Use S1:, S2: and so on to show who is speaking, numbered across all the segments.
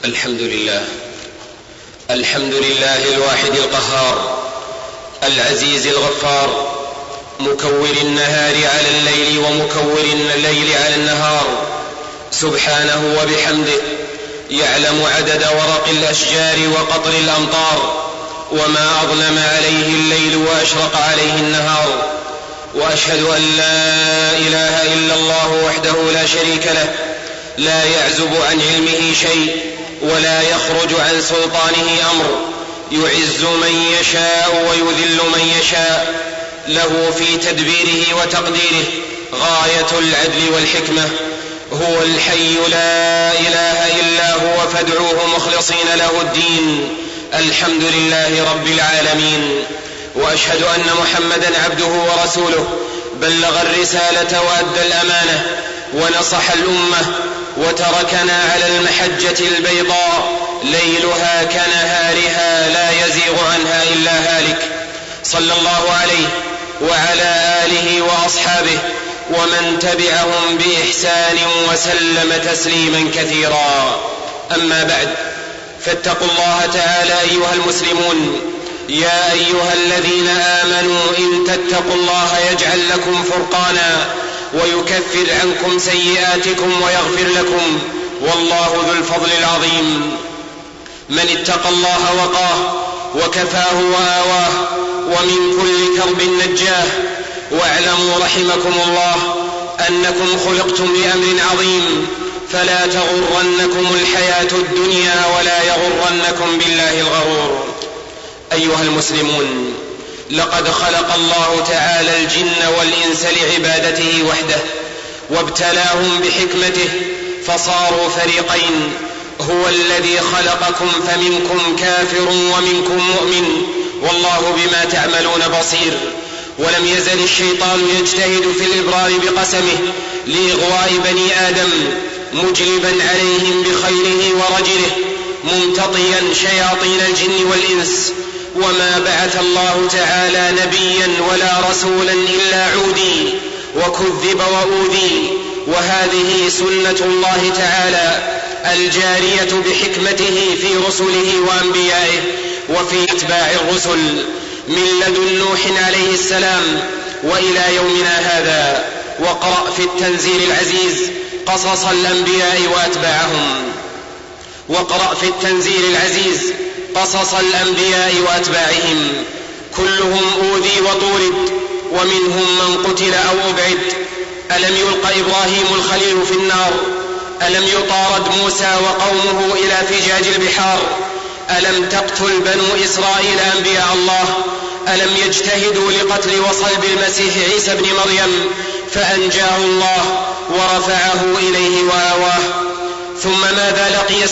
S1: الحمد لله الواحد القهار العزيز الغفار، مكور النهار على الليل ومكور الليل على النهار، سبحانه وبحمده، يعلم عدد ورق الأشجار وقطر الأمطار، وما أظلم عليه الليل وأشرق عليه النهار. وأشهد أن لا إله إلا الله وحده لا شريك له، لا يعزب عن علمه شيء ولا يخرج عن سلطانه أمر، يعز من يشاء ويذل من يشاء، له في تدبيره وتقديره غاية العدل والحكمة. هو الحي لا إله إلا هو، فادعوه مخلصين له الدين. الحمد لله رب العالمين. وأشهد أن محمدا عبده ورسوله، بلغ الرسالة وأدى الأمانة ونصح الأمة، وتركنا على المحجة البيضاء ليلها كنهارها لا يزيغ عنها إلا هالك، صلى الله عليه وعلى آله وأصحابه ومن تبعهم بإحسان وسلم تسليما كثيرا. أما بعد، فاتقوا الله تعالى أيها المسلمون. يا أيها الذين آمنوا إن تتقوا الله يجعل لكم فرقانا ويكفر عنكم سيئاتكم ويغفر لكم، والله ذو الفضل العظيم. من اتقى الله وقاه وكفاه وآواه، ومن كل كرب نجاه. واعلموا رحمكم الله أنكم خلقتم لأمر عظيم، فلا تغرنكم الحياة الدنيا ولا يغرنكم بالله الغرور. أيها المسلمون، لقد خلق الله تعالى الجن والإنس لعبادته وحده، وابتلاهم بحكمته فصاروا فريقين. هو الذي خلقكم فمنكم كافر ومنكم مؤمن، والله بما تعملون بصير. ولم يزل الشيطان يجتهد في الإبرار بقسمه لإغواء بني آدم، مجلبا عليهم بخيله ورجله، ممتطيا شياطين الجن والإنس. وما بعث الله تعالى نبيا ولا رسولا إلا عودي وكذب وأوذي، وهذه سنة الله تعالى الجارية بحكمته في رسله وأنبيائه وفي أتباع الرسل من لدن نوح عليه السلام وإلى يومنا هذا. واقرأ في التنزيل العزيز قصص الأنبياء وأتباعهم. واقرأ في التنزيل العزيز قصص الأنبياء وأتباعهم، كلهم أوذي وطورد، ومنهم من قتل أو أبعد. ألم يلق إبراهيم الخليل في النار؟ ألم يطارد موسى وقومه إلى فجاج البحار؟ ألم تقتل بنو إسرائيل أنبياء الله؟ ألم يجتهدوا لقتل وصلب المسيح عيسى بن مريم فأنجاه الله ورفعه إليه وآواه؟ ثم ماذا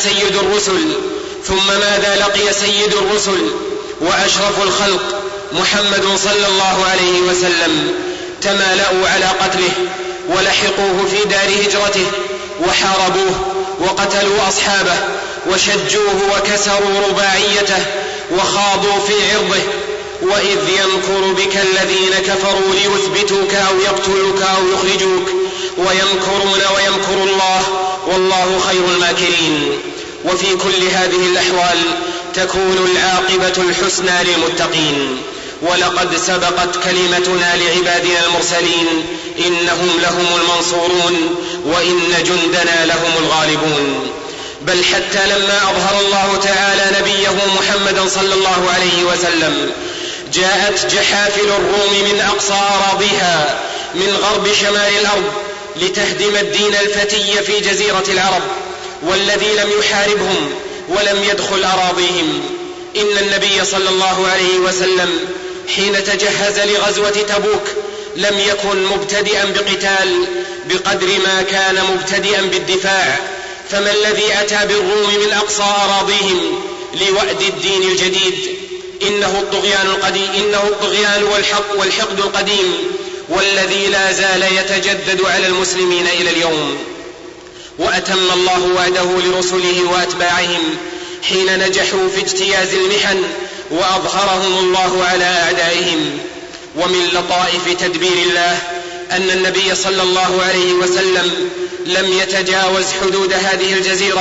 S1: لقي سيد الرسل وأشرف الخلق محمد صلى الله عليه وسلم؟ تمالأوا على قتله ولحقوه في دار هجرته، وحاربوه وقتلوا أصحابه وشجوه وكسروا رباعيته وخاضوا في عرضه. وإذ يمكر بك الذين كفروا ليثبتوك أو يقتلوك أو يخرجوك، ويمكرون ويمكر الله والله خير الماكرين. وفي كل هذه الأحوال تكون العاقبة الحسنى للمتقين. ولقد سبقت كلمتنا لعبادنا المرسلين إنهم لهم المنصورون وإن جندنا لهم الغالبون. بل حتى لما أظهر الله تعالى نبيه محمدا صلى الله عليه وسلم، جاءت جحافل الروم من أقصى أراضيها من غرب شمال الأرض لتهدم الدين الفتي في جزيرة العرب، والذي لم يحاربهم ولم يدخل أراضيهم. إن النبي صلى الله عليه وسلم حين تجهز لغزوة تبوك لم يكن مبتدئا بقتال بقدر ما كان مبتدئا بالدفاع. فما الذي أتى بالروم من أقصى أراضيهم لوأد الدين الجديد؟ إنه الطغيان والحقد القديم، والذي لا زال يتجدد على المسلمين إلى اليوم. وأتم الله وعده لرسله وأتباعهم حين نجحوا في اجتياز المحن وأظهرهم الله على أعدائهم. ومن لطائف تدبير الله أن النبي صلى الله عليه وسلم لم يتجاوز حدود هذه الجزيرة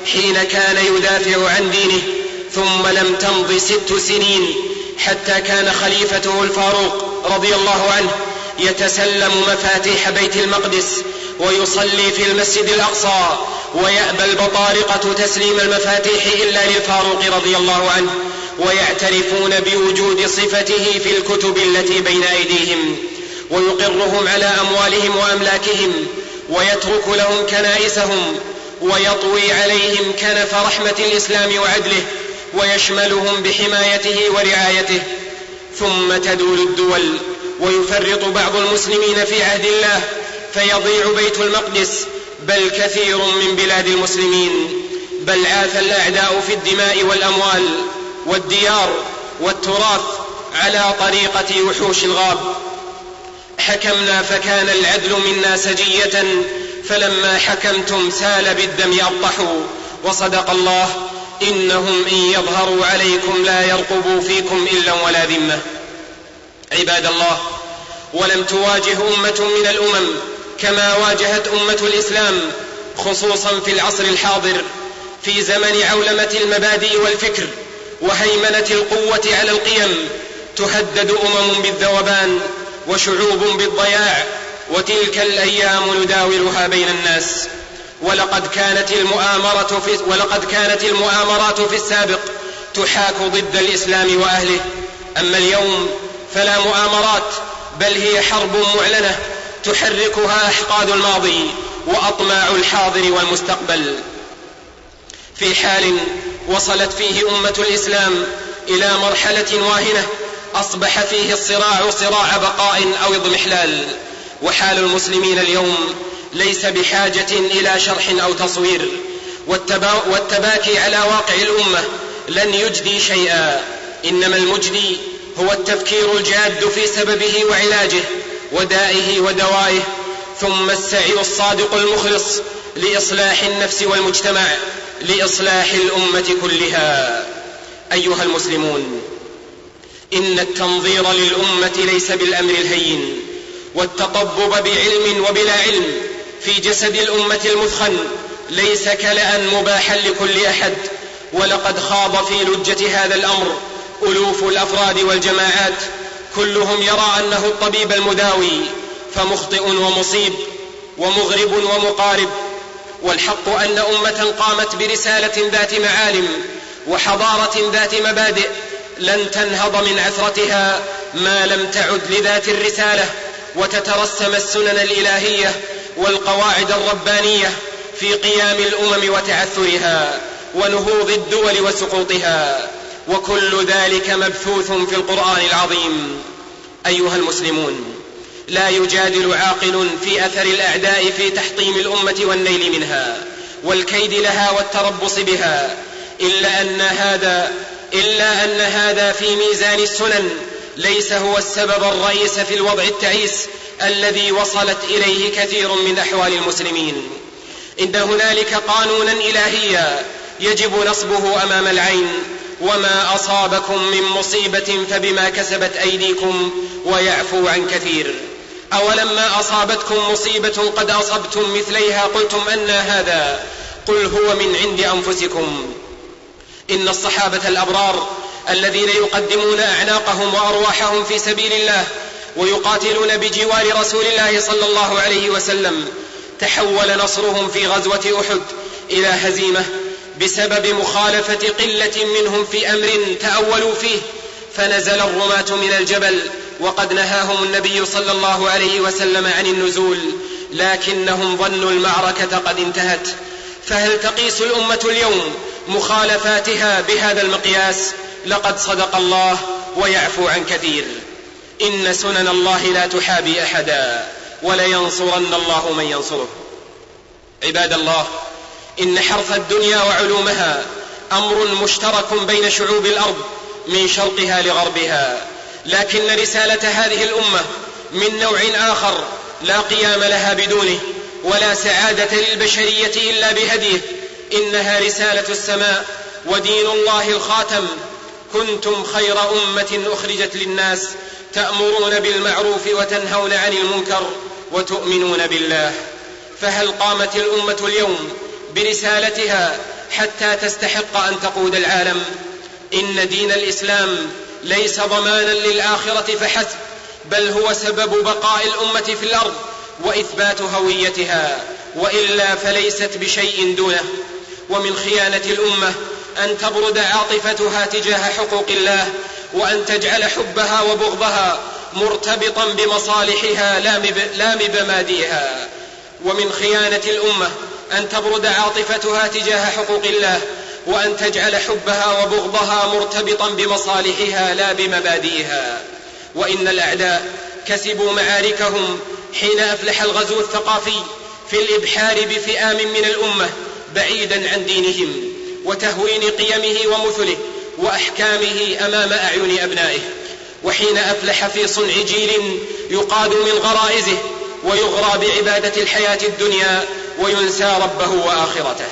S1: حين كان يدافع عن دينه، ثم لم تمض 6 سنين حتى كان خليفته الفاروق رضي الله عنه يتسلم مفاتيح بيت المقدس ويصلي في المسجد الأقصى، ويأبى البطارقة تسليم المفاتيح إلا للفاروق رضي الله عنه، ويعترفون بوجود صفته في الكتب التي بين أيديهم، ويقرهم على أموالهم وأملاكهم، ويترك لهم كنائسهم، ويطوي عليهم كنف رحمة الإسلام وعدله، ويشملهم بحمايته ورعايته. ثم تدول الدول ويفرط بعض المسلمين في عهد الله فيضيع بيت المقدس، بل كثير من بلاد المسلمين، بل عاث الأعداء في الدماء والأموال والديار والتراث على طريقة وحوش الغاب. حكمنا فكان العدل منا سجية، فلما حكمتم سال بالدم أبطحوا. وصدق الله: إنهم إن يظهروا عليكم لا يرقبوا فيكم إلا ولا ذمة. عباد الله، ولم تواجه أمة من الأمم كما واجهت أمة الإسلام، خصوصا في العصر الحاضر، في زمن عولمة المبادئ والفكر وهيمنة القوة على القيم، تهدد أمم بالذوبان وشعوب بالضياع، وتلك الأيام نداولها بين الناس. ولقد كانت المؤامرات في السابق تحاك ضد الإسلام وأهله، أما اليوم فلا مؤامرات، بل هي حرب معلنة تحركها أحقاد الماضي وأطماع الحاضر والمستقبل. في حال وصلت فيه أمة الإسلام إلى مرحلة واهنة أصبح فيه الصراع صراع بقاء أو اضمحلال، وحال المسلمين اليوم ليس بحاجة إلى شرح أو تصوير، والتباكي على واقع الأمة لن يجدي شيئا، إنما المجدي هو التفكير الجاد في سببه وعلاجه ودائه ودوائه، ثم السعي الصادق المخلص لإصلاح النفس والمجتمع، لإصلاح الأمة كلها. أيها المسلمون، إن التنظير للأمة ليس بالأمر الهين، والتطبب بعلم وبلا علم في جسد الأمة المثخن ليس كلأ مباحا لكل أحد. ولقد خاض في لجة هذا الأمر ألوف الأفراد والجماعات، كلهم يرى أنه الطبيب المداوي، فمخطئ ومصيب ومغرب ومقارب. والحق أن أمة قامت برسالة ذات معالم وحضارة ذات مبادئ لن تنهض من عثرتها ما لم تعد لذات الرسالة وتترسم السنن الإلهية والقواعد الربانية في قيام الأمم وتعثرها ونهوض الدول وسقوطها، وكل ذلك مبثوث في القرآن العظيم. أيها المسلمون، لا يجادل عاقل في أثر الأعداء في تحطيم الأمة والنيل منها والكيد لها والتربص بها، إلا أن هذا في ميزان السنن ليس هو السبب الرئيس في الوضع التعيس الذي وصلت إليه كثير من أحوال المسلمين. إن هنالك قانونا إلهيا يجب نصبه أمام العين: وما أصابكم من مصيبة فبما كسبت أيديكم ويعفو عن كثير. أولما أصابتكم مصيبة قد أصبتم مثليها قلتم أنى هذا، قل هو من عند أنفسكم. إن الصحابة الأبرار الذين يقدمون أعناقهم وأرواحهم في سبيل الله ويقاتلون بجوار رسول الله صلى الله عليه وسلم تحول نصرهم في غزوة أحد إلى هزيمة بسبب مخالفة قلة منهم في أمر تأولوا فيه، فنزل الرماة من الجبل وقد نهاهم النبي صلى الله عليه وسلم عن النزول، لكنهم ظنوا المعركة قد انتهت. فهل تقيس الأمة اليوم مخالفاتها بهذا المقياس؟ لقد صدق الله: ويعفو عن كثير. إن سنن الله لا تحابي أحدا، ولينصرن الله من ينصره. عباد الله، إن حرث الدنيا وعلومها أمر مشترك بين شعوب الأرض من شرقها لغربها، لكن رسالة هذه الأمة من نوع آخر لا قيام لها بدونه، ولا سعادة للبشرية إلا بهديه. إنها رسالة السماء ودين الله الخاتم: كنتم خير أمة أخرجت للناس تأمرون بالمعروف وتنهون عن المنكر وتؤمنون بالله. فهل قامت الأمة اليوم برسالتها حتى تستحق أن تقود العالم. إن دين الإسلام ليس ضمانا للآخرة فحسب، بل هو سبب بقاء الأمة في الأرض وإثبات هويتها، وإلا فليست بشيء دونه. ومن خيانة الأمة أن تبرد عاطفتها تجاه حقوق الله، وأن تجعل حبها وبغضها مرتبطا بمصالحها لا بمبادئها. ومن خيانة الأمة أن تبرد عاطفتها تجاه حقوق الله، وأن تجعل حبها وبغضها مرتبطا بمصالحها لا بمبادئها. وإن الأعداء كسبوا معاركهم حين أفلح الغزو الثقافي في الإبحار بفئام من الأمة بعيدا عن دينهم وتهوين قيمه ومثله وأحكامه أمام أعين أبنائه، وحين أفلح في صنع جيل يقاد من غرائزه ويغرى بعبادة الحياة الدنيا وينسى ربه وآخرته.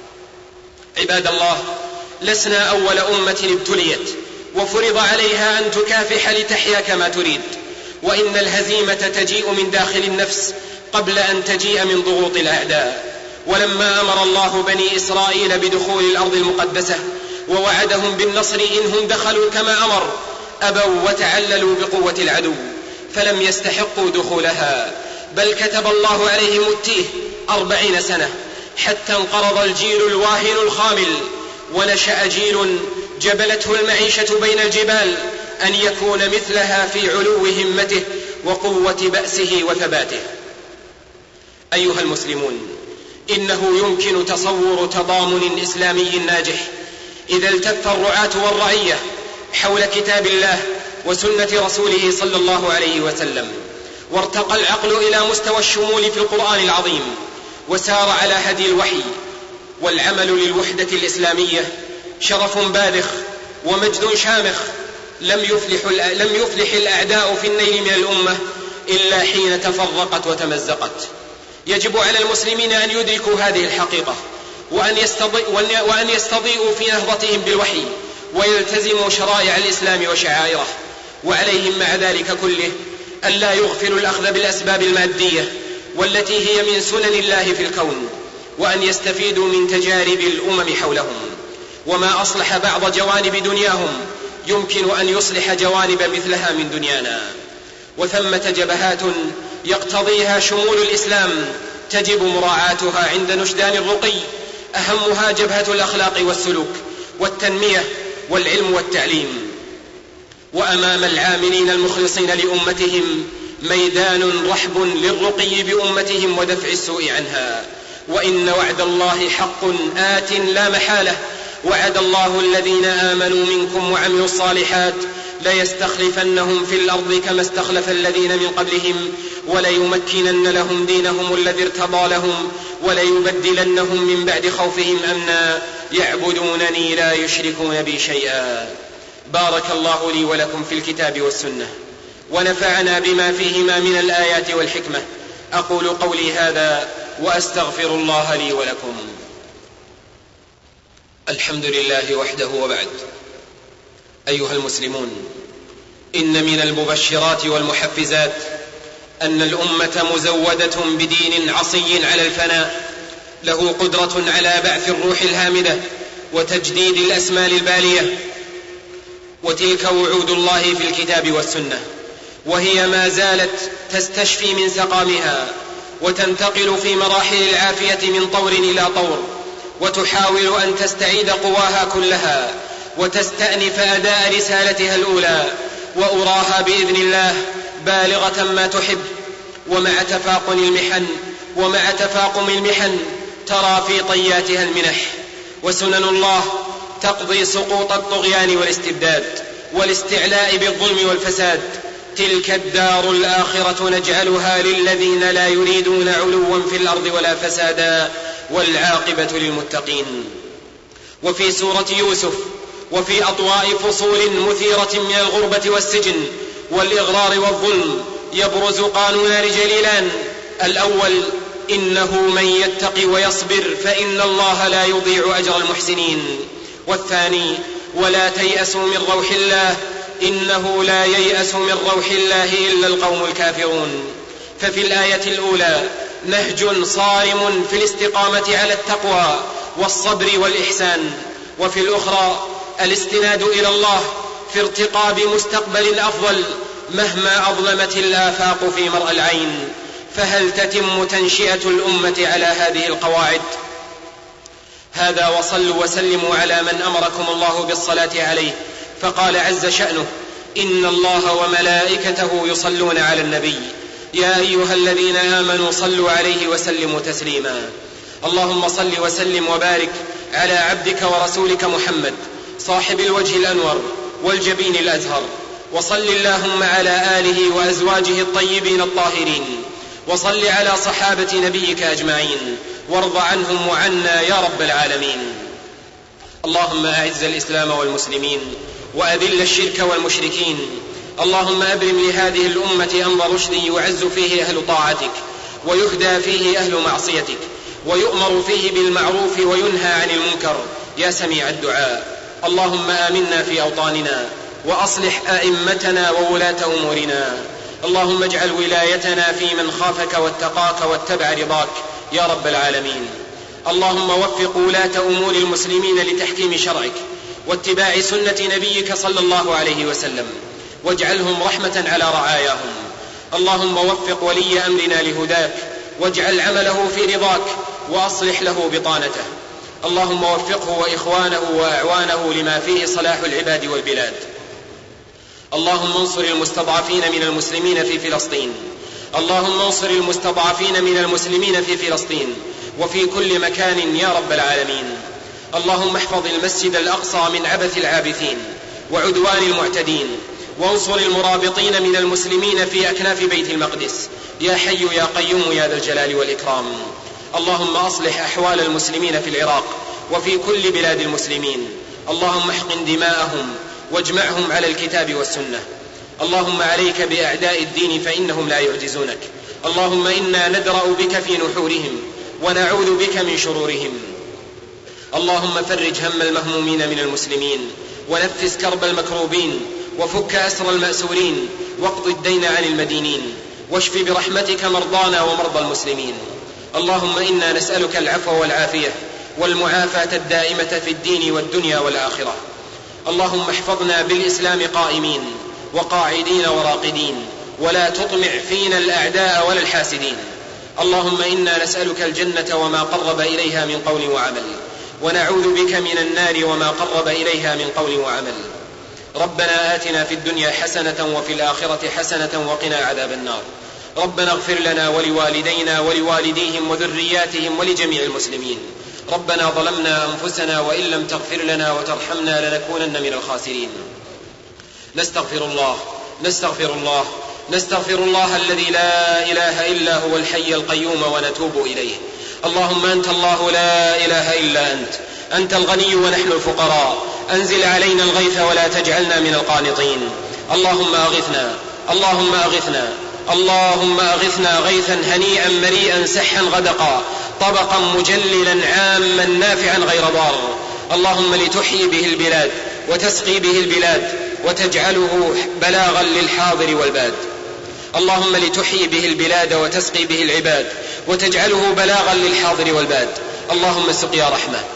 S1: عباد الله، لسنا أول أمة ابتليت وفرض عليها أن تكافح لتحيا كما تريد، وإن الهزيمة تجيء من داخل النفس قبل أن تجيء من ضغوط الأعداء. ولما أمر الله بني إسرائيل بدخول الأرض المقدسة ووعدهم بالنصر إنهم دخلوا كما أمر، أبوا وتعللوا بقوة العدو فلم يستحقوا دخولها، بل كتب الله عليهم التيه 40 سنة حتى انقرض الجيل الواهن الخامل، ونشأ جيل جبلته المعيشة بين الجبال أن يكون مثلها في علو همته وقوة بأسه وثباته. أيها المسلمون، إنه يمكن تصور تضامن إسلامي ناجح إذا التف الرعاة والرعية حول كتاب الله وسنة رسوله صلى الله عليه وسلم، وارتقى العقل إلى مستوى الشمول في القرآن العظيم، وسار على هدي الوحي. والعمل للوحدة الإسلامية شرف بالغ ومجد شامخ، لم يفلح الأعداء في النيل من الأمة إلا حين تفرقت وتمزقت. يجب على المسلمين أن يدركوا هذه الحقيقة وأن يستضيئوا في نهضتهم بالوحي ويلتزموا شرائع الإسلام وشعائره، وعليهم مع ذلك كله أن لا يغفلوا الأخذ بالأسباب المادية والتي هي من سنن الله في الكون، وأن يستفيدوا من تجارب الأمم حولهم. وما أصلح بعض جوانب دنياهم يمكن أن يصلح جوانب مثلها من دنيانا. وثمة جبهات يقتضيها شمول الإسلام تجب مراعاتها عند نشدان الرقي، أهمها جبهة الأخلاق والسلوك والتنمية والعلم والتعليم. وأمام العاملين المخلصين لأمتهم ميدان رحب للرقي بأمتهم ودفع السوء عنها. وإن وعد الله حق آت لا محالة، وعد الله الذين آمنوا منكم وعملوا الصالحات ليستخلفنهم في الأرض كما استخلف الذين من قبلهم وليمكنن لهم دينهم الذي ارتضى لهم وليبدلنهم من بعد خوفهم أمنا يعبدونني لا يشركون بي شيئا. بارك الله لي ولكم في الكتاب والسنة، ونفعنا بما فيهما من الآيات والحكمة. أقول قولي هذا وأستغفر الله لي ولكم. الحمد لله وحده وبعد. أيها المسلمون، إن من المبشرات والمحفزات أن الأمة مزودة بدين عصي على الفناء، له قدرة على بعث الروح الهامدة وتجديد الأسمال البالية، وتلك وعود الله في الكتاب والسنة، وهي ما زالت تستشفي من سقامها وتنتقل في مراحل العافية من طور إلى طور، وتحاول أن تستعيد قواها كلها وتستأنف أداء رسالتها الأولى، وأراها بإذن الله بالغة ما تحب. ومع تفاقم المحن ترى في طياتها المنح، وسنن الله تقضي سقوط الطغيان والاستبداد والاستعلاء بالظلم والفساد. تلك الدار الآخرة نجعلها للذين لا يريدون علوا في الأرض ولا فسادا والعاقبة للمتقين. وفي سورة يوسف وفي أطواء فصول مثيرة من الغربة والسجن والإغرار والظلم يبرز قانون جليلان: الأول: إنه من يتق ويصبر فإن الله لا يضيع أجر المحسنين. والثاني: ولا تيأسوا من روح الله إنه لا ييأس من روح الله إلا القوم الكافرون. ففي الآية الأولى نهج صارم في الاستقامة على التقوى والصبر والإحسان، وفي الأخرى الاستناد إلى الله في ارتقاب مستقبل أفضل مهما أظلمت الآفاق في مرء العين. فهل تتم تنشئة الأمة على هذه القواعد؟ هذا وصلوا وسلموا على من أمركم الله بالصلاة عليه، فقال عز شأنه: إن الله وملائكته يصلون على النبي يا أيها الذين آمنوا صلوا عليه وسلموا تسليما. اللهم صل وسلم وبارك على عبدك ورسولك محمد صاحب الوجه الأنور والجبين الأزهر، وصل اللهم على آله وأزواجه الطيبين الطاهرين، وصل على صحابة نبيك أجمعين، وارض عنهم وعنا يا رب العالمين. اللهم أعز الإسلام والمسلمين وأذل الشرك والمشركين. اللهم أبرم لهذه الأمة أمر رشد يعز فيه أهل طاعتك ويهدى فيه أهل معصيتك ويؤمر فيه بالمعروف وينهى عن المنكر يا سميع الدعاء. اللهم آمنا في أوطاننا وأصلح أئمتنا وولاة أمورنا. اللهم اجعل ولايتنا في من خافك واتقاك واتبع رضاك يا رب العالمين. اللهم وفق ولاة أمور المسلمين لتحكيم شرعك واتباع سنة نبيك صلى الله عليه وسلم، واجعلهم رحمة على رعاياهم. اللهم وفق ولي أمرنا لهداك واجعل عمله في رضاك وأصلح له بطانته. اللهم وفقه وإخوانه وأعوانه لما فيه صلاح العباد والبلاد. اللهم انصر المستضعفين من المسلمين في فلسطين. اللهم انصر المستضعفين من المسلمين في فلسطين وفي كل مكان يا رب العالمين. اللهم احفظ المسجد الأقصى من عبث العابثين وعدوان المعتدين، وانصر المرابطين من المسلمين في أكناف بيت المقدس يا حي يا قيوم يا ذا الجلال والإكرام. اللهم أصلح أحوال المسلمين في العراق وفي كل بلاد المسلمين. اللهم احقن دماءهم واجمعهم على الكتاب والسنة. اللهم عليك بأعداء الدين فإنهم لا يعجزونك. اللهم إنا ندرأ بك في نحورهم ونعوذ بك من شرورهم. اللهم فرج هم المهمومين من المسلمين ونفس كرب المكروبين وفك أسر المأسورين واقض الدين عن المدينين واشف برحمتك مرضانا ومرضى المسلمين. اللهم إنا نسألك العفو والعافية والمعافاة الدائمة في الدين والدنيا والآخرة. اللهم احفظنا بالإسلام قائمين وقاعدين وراقدين، ولا تطمع فينا الأعداء ولا الحاسدين. اللهم إنا نسألك الجنة وما قرب إليها من قول وعمل، ونعوذ بك من النار وما قرب إليها من قول وعمل. ربنا آتنا في الدنيا حسنة وفي الآخرة حسنة وقنا عذاب النار. ربنا اغفر لنا ولوالدينا ولوالديهم وذرياتهم ولجميع المسلمين. ربنا ظلمنا أنفسنا وإن لم تغفر لنا وترحمنا لنكونن من الخاسرين. نستغفر الله الذي لا إله إلا هو الحي القيوم ونتوب إليه. اللهم أنت الله لا إله إلا أنت الغني ونحن الفقراء. أنزل علينا الغيث ولا تجعلنا من القانطين. اللهم أغثنا غيثا هنيئا مريئا سحا غدقا طبقا مجللا عاما نافعا غير ضار. اللهم لتحيي به البلاد وتسقي به البلاد وتجعله بلاغا للحاضر والباد. اللهم لتحيي به البلاد وتسقي به العباد وتجعله بلاغا للحاضر والباد. اللهم سقيا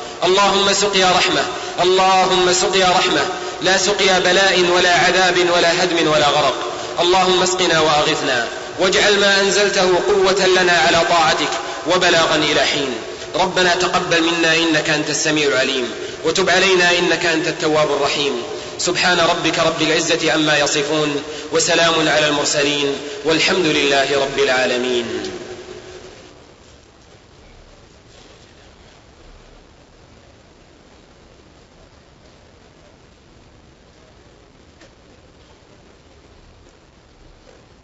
S1: رحمة لا سقيا بلاء ولا عذاب ولا هدم ولا غرق. اللهم اسقنا وأغثنا واجعل ما أنزلته قوة لنا على طاعتك وبلاغا إلى حين. ربنا تقبل منا إنك أنت السميع العليم وتب علينا إنك أنت التواب الرحيم. سبحان ربك رب العزة عما يصفون وسلام على المرسلين والحمد لله رب العالمين.